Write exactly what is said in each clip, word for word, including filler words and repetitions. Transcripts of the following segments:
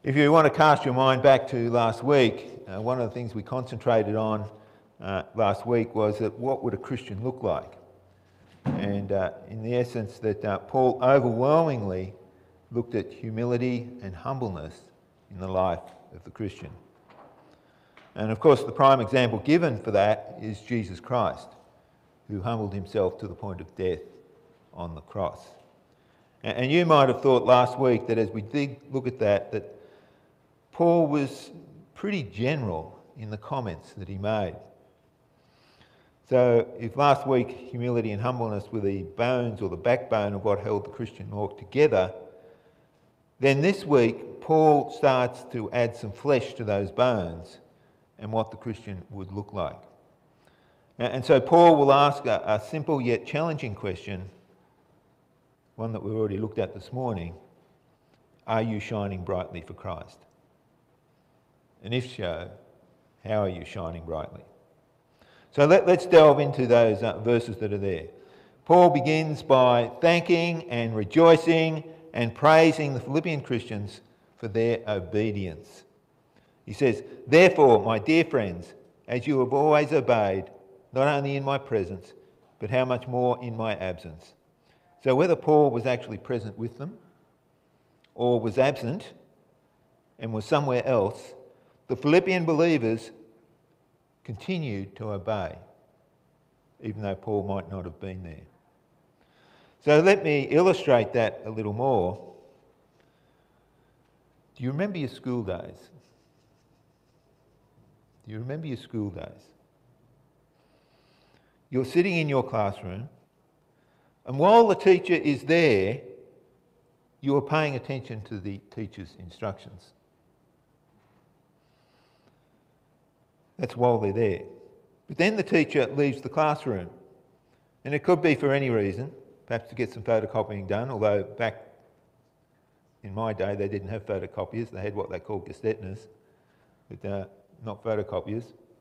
If you want to cast your mind back to last week, uh, one of the things we concentrated on uh, last week was that what would a Christian look like? And uh, in the essence that uh, Paul overwhelmingly looked at humility and humbleness in the life of the Christian. And of course the prime example given for that is Jesus Christ, who humbled himself to the point of death on the cross. And, and you might have thought last week that as we dig, look at that, that Paul was pretty general in the comments that he made. So if last week humility and humbleness were the bones or the backbone of what held the Christian walk together, then this week Paul starts to add some flesh to those bones and what the Christian would look like. And so Paul will ask a, a simple yet challenging question, one that we've already looked at this morning. Are you shining brightly for Christ? And if so, how are you shining brightly? So let, let's delve into those uh, verses that are there. Paul begins by thanking and rejoicing and praising the Philippian Christians for their obedience. He says, "Therefore, my dear friends, as you have always obeyed, not only in my presence, but how much more in my absence." So whether Paul was actually present with them or was absent and was somewhere else, the Philippian believers continued to obey, even though Paul might not have been there. So let me illustrate that a little more. Do you remember your school days? Do you remember your school days? You're sitting in your classroom, and while the teacher is there, you are paying attention to the teacher's instructions. That's while they're there. But then the teacher leaves the classroom, and it could be for any reason, perhaps to get some photocopying done, although back in my day they didn't have photocopiers, they had what they called gestetners, but uh, not photocopiers.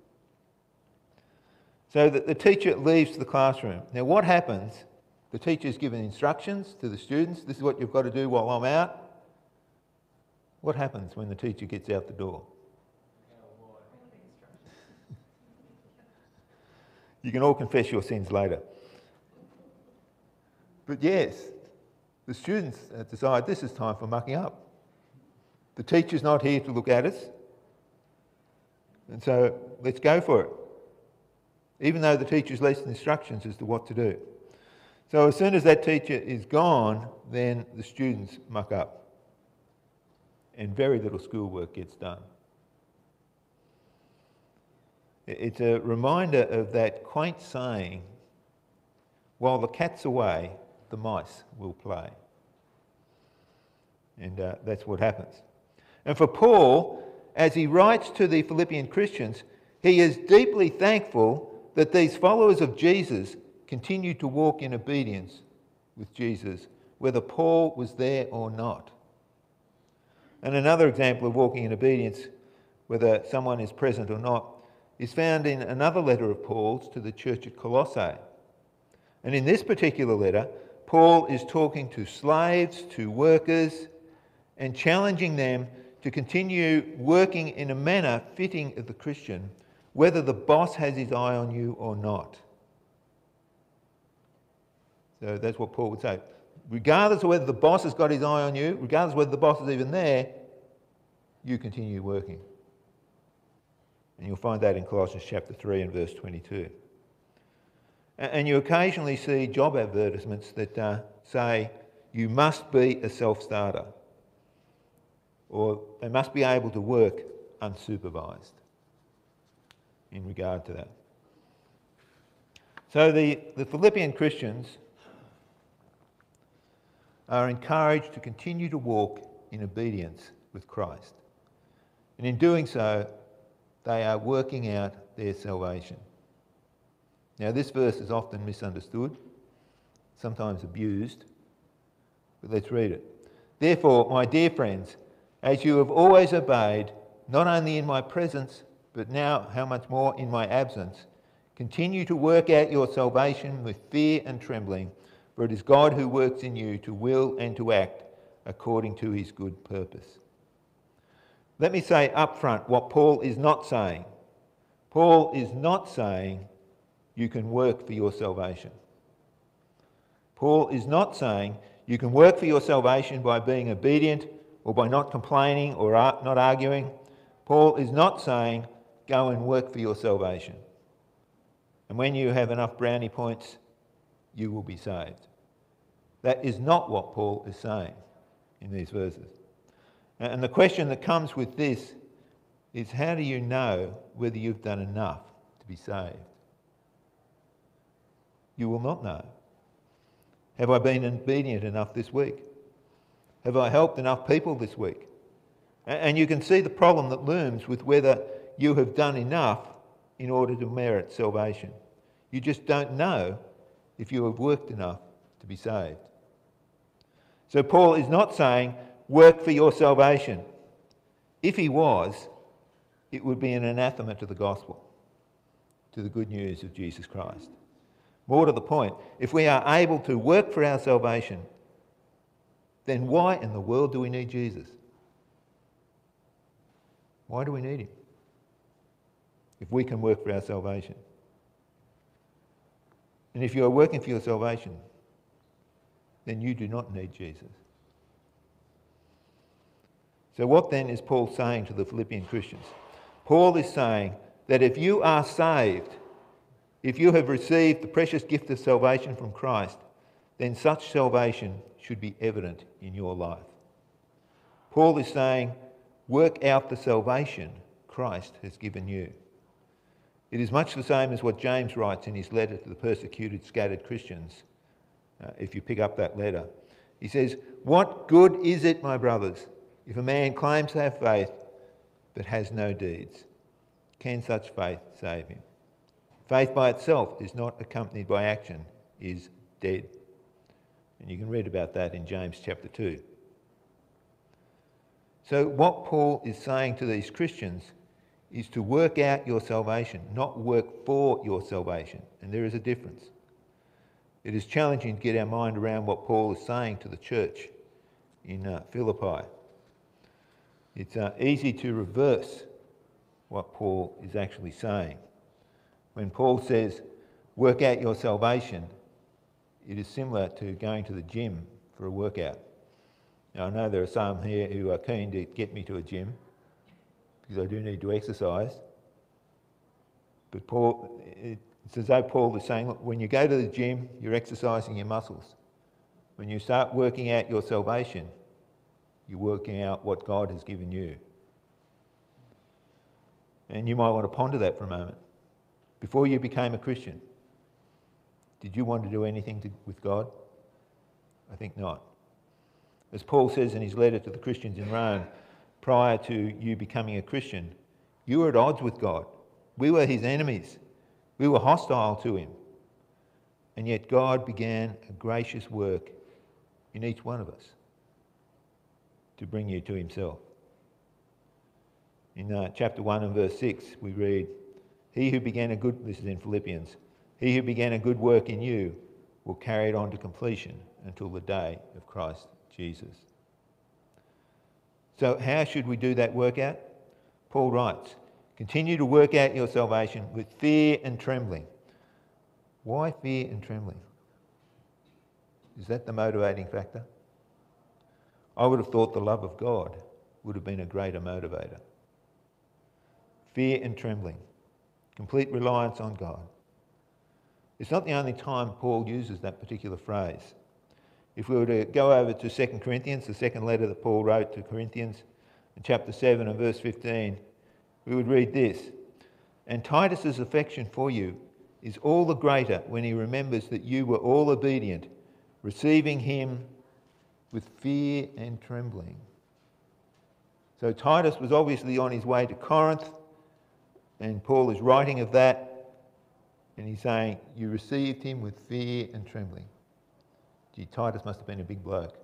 So that the teacher leaves the classroom. Now what happens? The teacher's given instructions to the students, this is what you've got to do while I'm out. What happens when the teacher gets out the door? You can all confess your sins later. But yes, the students decide this is time for mucking up. The teacher's not here to look at us, and so let's go for it, even though the teacher's left instructions as to what to do. So as soon as that teacher is gone, then the students muck up, and very little schoolwork gets done. It's a reminder of that quaint saying, while the cat's away, the mice will play. And uh, that's what happens. And for Paul, as he writes to the Philippian Christians, he is deeply thankful that these followers of Jesus continue to walk in obedience with Jesus, whether Paul was there or not. And another example of walking in obedience, whether someone is present or not, is found in another letter of Paul's to the church at Colossae. And in this particular letter, Paul is talking to slaves, to workers, and challenging them to continue working in a manner fitting of the Christian, whether the boss has his eye on you or not. So that's what Paul would say. Regardless of whether the boss has got his eye on you, regardless of whether the boss is even there, you continue working. And you'll find that in Colossians chapter three and verse twenty-two. And you occasionally see job advertisements that uh, say, you must be a self-starter, or they must be able to work unsupervised in regard to that. So the, the Philippian Christians are encouraged to continue to walk in obedience with Christ. And in doing so, they are working out their salvation. Now this verse is often misunderstood, sometimes abused, but let's read it. "Therefore, my dear friends, as you have always obeyed, not only in my presence, but now how much more in my absence, continue to work out your salvation with fear and trembling, for it is God who works in you to will and to act according to his good purpose." Let me say up front what Paul is not saying. Paul is not saying you can work for your salvation. Paul is not saying you can work for your salvation by being obedient or by not complaining or not arguing. Paul is not saying go and work for your salvation. And when you have enough brownie points, you will be saved. That is not what Paul is saying in these verses. And the question that comes with this is, how do you know whether you've done enough to be saved? You will not know. Have I been obedient enough this week? Have I helped enough people this week? And you can see the problem that looms with whether you have done enough in order to merit salvation. You just don't know if you have worked enough to be saved. So Paul is not saying work for your salvation. If he was, it would be an anathema to the gospel, to the good news of Jesus Christ. More to the point, if we are able to work for our salvation, then why in the world do we need Jesus? Why do we need him if we can work for our salvation? And if you are working for your salvation, then you do not need Jesus. So what then is Paul saying to the Philippian Christians? Paul is saying that if you are saved, if you have received the precious gift of salvation from Christ, then such salvation should be evident in your life. Paul is saying, work out the salvation Christ has given you. It is much the same as what James writes in his letter to the persecuted, scattered Christians. Uh, if you pick up that letter, he says, "What good is it, my brothers, if a man claims to have faith but has no deeds? Can such faith save him? Faith by itself is not accompanied by action, is dead." And you can read about that in James chapter two. So what Paul is saying to these Christians is to work out your salvation, not work for your salvation. And there is a difference. It is challenging to get our mind around what Paul is saying to the church in uh, Philippi. It's uh, easy to reverse what Paul is actually saying. When Paul says, work out your salvation, it is similar to going to the gym for a workout. Now, I know there are some here who are keen to get me to a gym, because I do need to exercise. But Paul, it's as though Paul is saying, look, when you go to the gym, you're exercising your muscles. When you start working out your salvation, you're working out what God has given you. And you might want to ponder that for a moment. Before you became a Christian, did you want to do anything to, with God? I think not. As Paul says in his letter to the Christians in Rome, prior to you becoming a Christian, you were at odds with God. We were his enemies. We were hostile to him. And yet God began a gracious work in each one of us to bring you to himself. In uh, chapter one and verse six, we read, He who began a good, this is in Philippians, he who began a good work in you will carry it on to completion until the day of Christ Jesus. So how should we do that workout? Paul writes, continue to work out your salvation with fear and trembling. Why fear and trembling? Is that the motivating factor? I would have thought the love of God would have been a greater motivator. Fear and trembling. Complete reliance on God. It's not the only time Paul uses that particular phrase. If we were to go over to Second Corinthians, the second letter that Paul wrote to Corinthians, in chapter seven and verse fifteen, we would read this, and Titus's affection for you is all the greater when he remembers that you were all obedient, receiving him with fear and trembling. So Titus was obviously on his way to Corinth, and Paul is writing of that, and he's saying, you received him with fear and trembling. Gee, Titus must have been a big bloke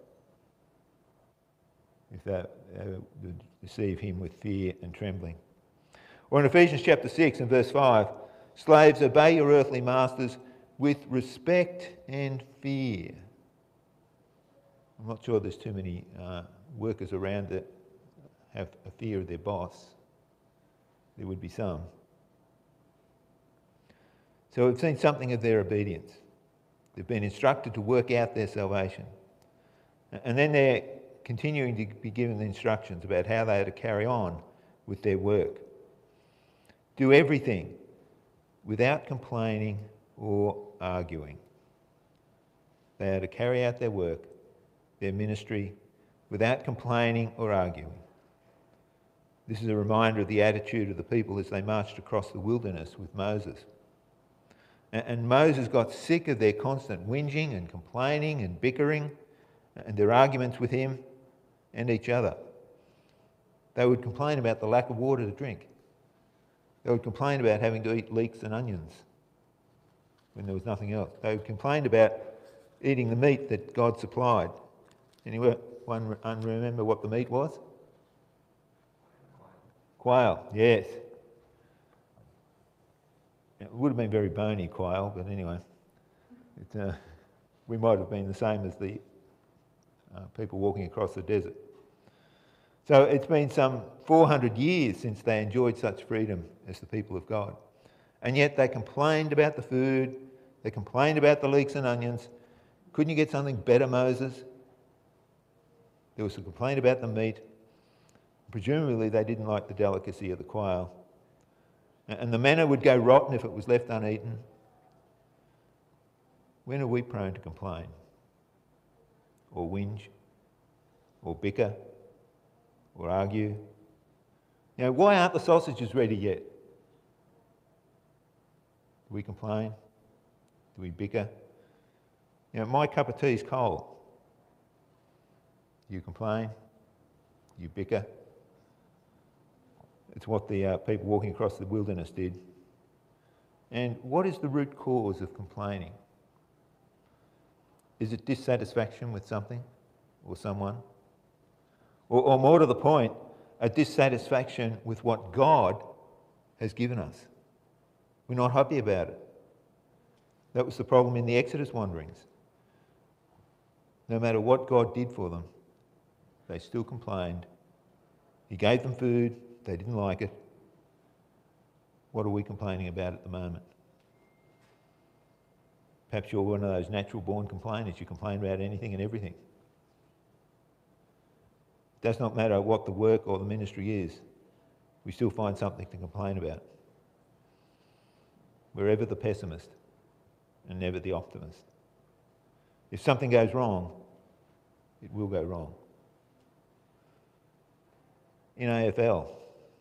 if they uh, would receive him with fear and trembling. Or in Ephesians chapter six and verse five, slaves, obey your earthly masters with respect and fear. I'm not sure there's too many uh, workers around that have a fear of their boss. There would be some. So we've seen something of their obedience. They've been instructed to work out their salvation. And then they're continuing to be given the instructions about how they are to carry on with their work. Do everything without complaining or arguing. They are to carry out their work, their ministry, without complaining or arguing. This is a reminder of the attitude of the people as they marched across the wilderness with Moses. And Moses got sick of their constant whinging and complaining and bickering and their arguments with him and each other. They would complain about the lack of water to drink. They would complain about having to eat leeks and onions when there was nothing else. They would complain about eating the meat that God supplied. Anyone remember what the meat was? Quail, yes. It would have been very bony quail, but anyway, it, uh, we might have been the same as the uh, people walking across the desert. So it's been some four hundred years since they enjoyed such freedom as the people of God. And yet they complained about the food, they complained about the leeks and onions. Couldn't you get something better, Moses? There was a complaint about the meat. Presumably they didn't like the delicacy of the quail. And the manna would go rotten if it was left uneaten. When are we prone to complain? Or whinge? Or bicker? Or argue? You know, why aren't the sausages ready yet? Do we complain? Do we bicker? You know, my cup of tea is cold. You complain? You bicker? It's what the uh, people walking across the wilderness did. And what is the root cause of complaining? Is it dissatisfaction with something or someone? Or, or more to the point, a dissatisfaction with what God has given us? We're not happy about it. That was the problem in the Exodus wanderings. No matter what God did for them, they still complained. He gave them food. They didn't like it. What are we complaining about at the moment? Perhaps you're one of those natural-born complainers. You complain about anything and everything. It does not matter what the work or the ministry is. We still find something to complain about. We're ever the pessimist and never the optimist. If something goes wrong, it will go wrong. In A F L,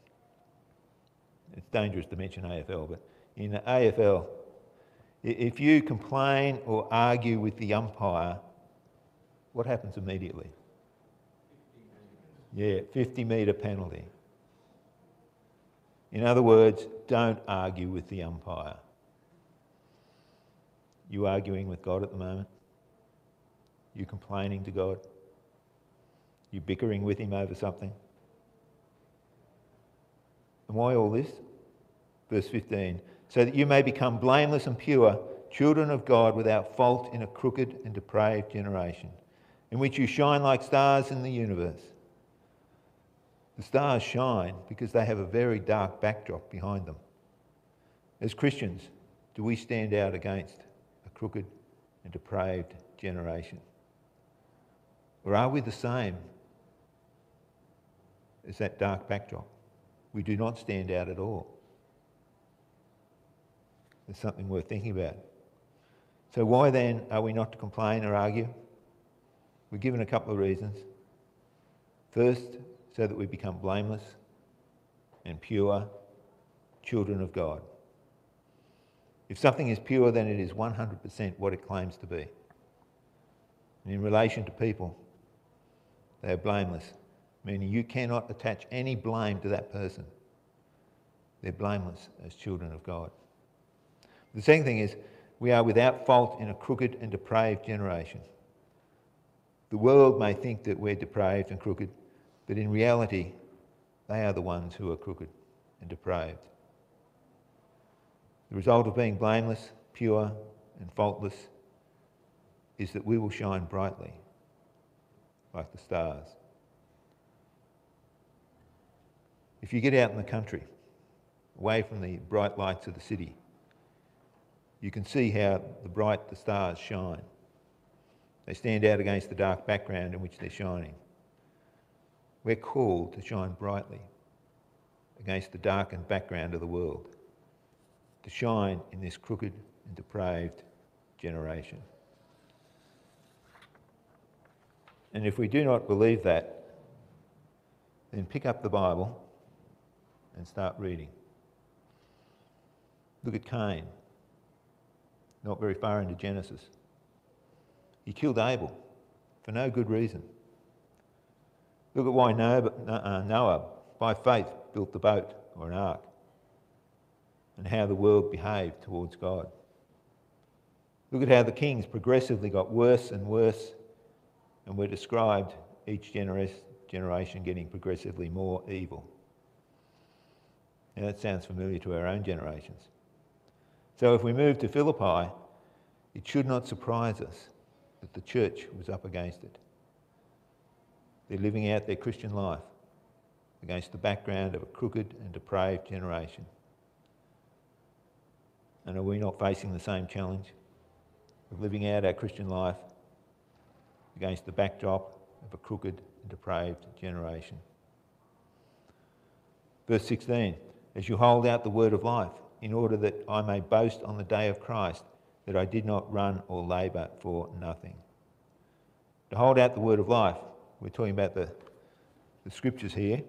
it's dangerous to mention A F L, but in A F L, if you complain or argue with the umpire, what happens immediately? Yeah, fifty metre penalty. In other words, don't argue with the umpire. You arguing with God at the moment? You complaining to God? You bickering with him over something? And why all this? Verse fifteen, so that you may become blameless and pure, children of God without fault in a crooked and depraved generation, in which you shine like stars in the universe. The stars shine because they have a very dark backdrop behind them. As Christians, do we stand out against a crooked and depraved generation? Or are we the same as that dark backdrop? We do not stand out at all. It's something worth thinking about. So why then are we not to complain or argue? We're given a couple of reasons. First, so that we become blameless and pure children of God. If something is pure, then it is one hundred percent what it claims to be. And in relation to people, they are blameless, meaning you cannot attach any blame to that person. They're blameless as children of God. The second thing is, we are without fault in a crooked and depraved generation. The world may think that we're depraved and crooked, but in reality, they are the ones who are crooked and depraved. The result of being blameless, pure, and faultless is that we will shine brightly like the stars. If you get out in the country, away from the bright lights of the city, you can see how the bright the stars shine. They stand out against the dark background in which they're shining. We're called to shine brightly against the darkened background of the world, to shine in this crooked and depraved generation. And if we do not believe that, then pick up the Bible and start reading. Look at Cain, not very far into Genesis. He killed Abel for no good reason. Look at why Noah, by faith, built the boat or an ark, and how the world behaved towards God. Look at how the kings progressively got worse and worse, and were described, each generation getting progressively more evil. Now that sounds familiar to our own generations. So if we move to Philippi, it should not surprise us that the church was up against it. They're living out their Christian life against the background of a crooked and depraved generation. And are we not facing the same challenge of living out our Christian life against the backdrop of a crooked and depraved generation? Verse sixteen, as you hold out the word of life, in order that I may boast on the day of Christ, that I did not run or labour for nothing. To hold out the word of life, we're talking about the, the scriptures here.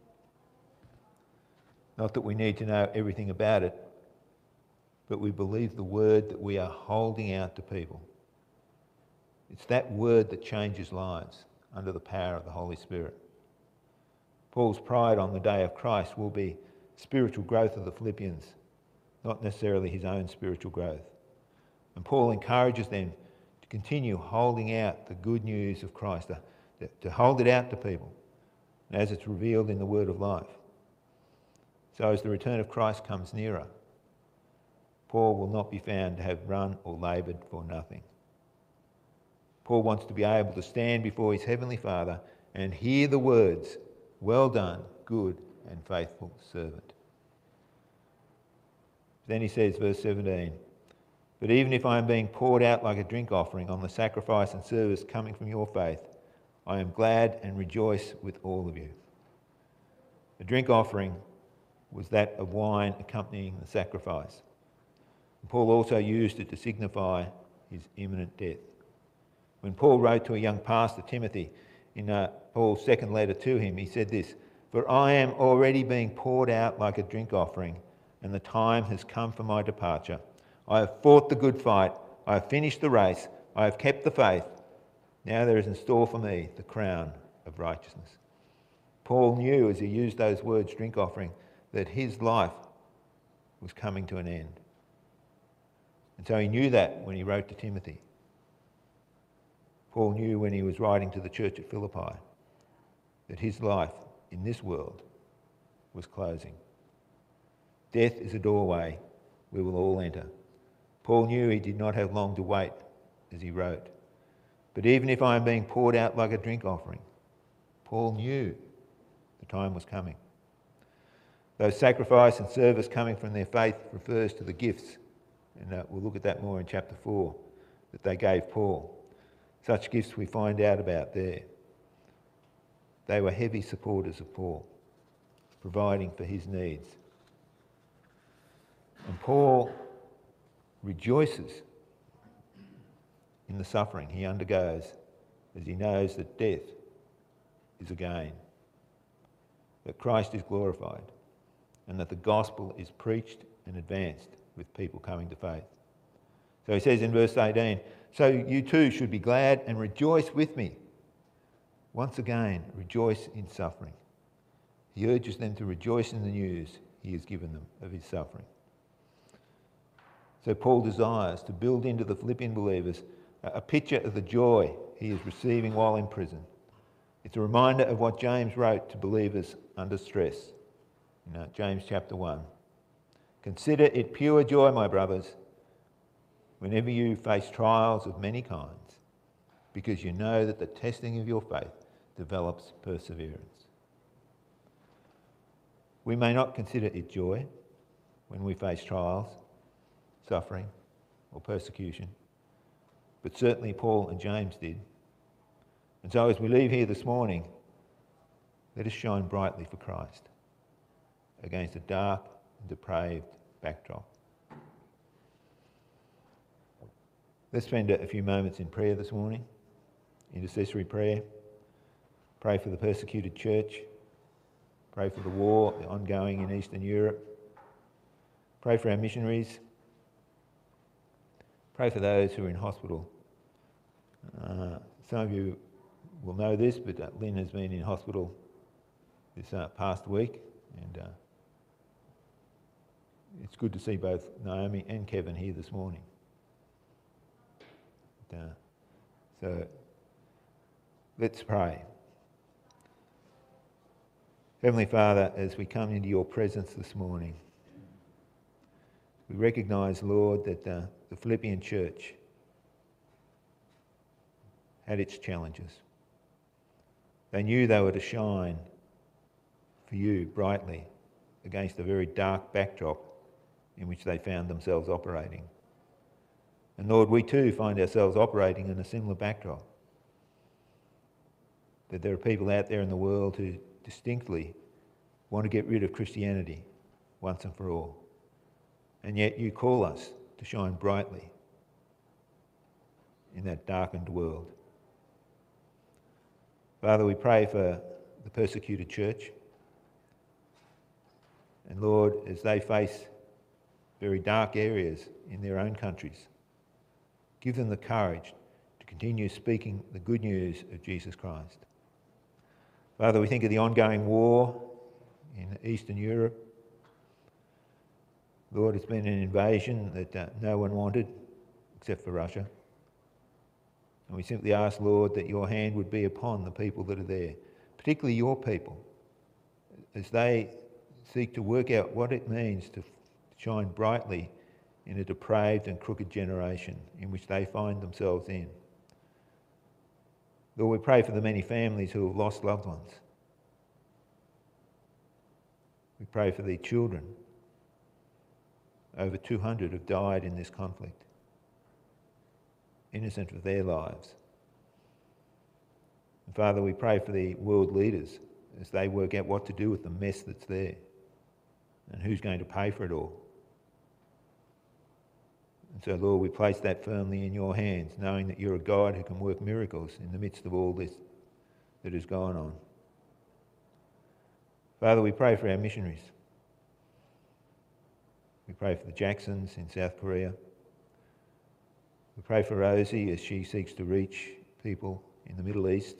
Not that we need to know everything about it, but we believe the word that we are holding out to people. It's that word that changes lives under the power of the Holy Spirit. Paul's pride on the day of Christ will be spiritual growth of the Philippians, not necessarily his own spiritual growth. And Paul encourages them to continue holding out the good news of Christ, to, to hold it out to people, and as it's revealed in the word of life. So as the return of Christ comes nearer, Paul will not be found to have run or laboured for nothing. Paul wants to be able to stand before his heavenly Father and hear the words, "Well done, good and faithful servant." Then he says, verse seventeen, but even if I am being poured out like a drink offering on the sacrifice and service coming from your faith, I am glad and rejoice with all of you. The drink offering was that of wine accompanying the sacrifice. And Paul also used it to signify his imminent death. When Paul wrote to a young pastor, Timothy, in uh, Paul's second letter to him, he said this, "For I am already being poured out like a drink offering, and the time has come for my departure. I have fought the good fight, I have finished the race, I have kept the faith. Now there is in store for me the crown of righteousness." Paul knew as he used those words, drink offering, that his life was coming to an end. And so he knew that when he wrote to Timothy. Paul knew when he was writing to the church at Philippi that his life in this world was closing. Death is a doorway we will all enter. Paul knew he did not have long to wait as he wrote. But even if I am being poured out like a drink offering, Paul knew the time was coming. Though sacrifice and service coming from their faith refers to the gifts, and uh, we'll look at that more in chapter four, that they gave Paul. Such gifts we find out about there. They were heavy supporters of Paul, providing for his needs. And Paul rejoices in the suffering he undergoes as he knows that death is a gain, that Christ is glorified, and that the gospel is preached and advanced with people coming to faith. So he says in verse eighteen, so you too should be glad and rejoice with me. Once again, rejoice in suffering. He urges them to rejoice in the news he has given them of his suffering. So Paul desires to build into the Philippian believers a picture of the joy he is receiving while in prison. It's a reminder of what James wrote to believers under stress. You know, James chapter one. Consider it pure joy, my brothers, whenever you face trials of many kinds, because you know that the testing of your faith develops perseverance. We may not consider it joy when we face trials, suffering, or persecution, but certainly Paul and James did. And so as we leave here this morning, let us shine brightly for Christ against a dark and depraved backdrop. Let's spend a few moments in prayer this morning, intercessory prayer. Pray for the persecuted church. Pray for the war ongoing in Eastern Europe. Pray for our missionaries. Pray for those who are in hospital. Uh, some of you will know this, but uh, Lynn has been in hospital this uh, past week, and uh, it's good to see both Naomi and Kevin here this morning. But, uh, so let's pray. Heavenly Father, as we come into your presence this morning, we recognise, Lord, that uh, the Philippian church had its challenges. They knew they were to shine for you brightly against a very dark backdrop in which they found themselves operating. And Lord, we too find ourselves operating in a similar backdrop. That there are people out there in the world who distinctly want to get rid of Christianity once and for all. And yet you call us to shine brightly in that darkened world. Father, we pray for the persecuted church. And Lord, as they face very dark areas in their own countries, give them the courage to continue speaking the good news of Jesus Christ. Father, we think of the ongoing war in Eastern Europe. Lord, it's been an invasion that uh, no one wanted except for Russia. And we simply ask, Lord, that your hand would be upon the people that are there, particularly your people, as they seek to work out what it means to shine brightly in a depraved and crooked generation in which they find themselves in. Lord, we pray for the many families who have lost loved ones. We pray for their children. Over two hundred have died in this conflict, innocent of their lives. And Father, we pray for the world leaders as they work out what to do with the mess that's there and who's going to pay for it all. And so, Lord, we place that firmly in your hands, knowing that you're a God who can work miracles in the midst of all this that has gone on. Father, we pray for our missionaries. We pray for the Jacksons in South Korea. We pray for Rosie as she seeks to reach people in the Middle East.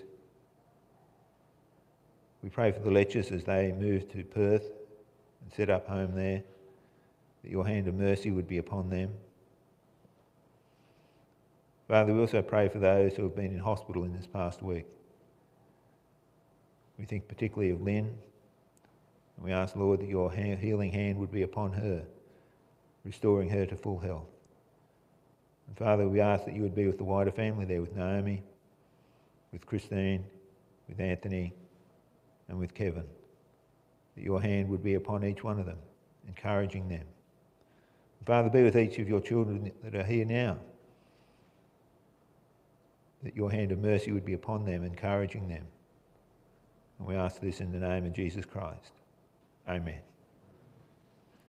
We pray for the Letchers as they move to Perth and set up home there, that your hand of mercy would be upon them. Father, we also pray for those who have been in hospital in this past week. We think particularly of Lynn, and we ask, Lord, that your healing hand would be upon her, restoring her to full health. And Father, we ask that you would be with the wider family there, with Naomi, with Christine, with Anthony, and with Kevin. That your hand would be upon each one of them, encouraging them. And Father, be with each of your children that are here now. That your hand of mercy would be upon them, encouraging them. And we ask this in the name of Jesus Christ. Amen.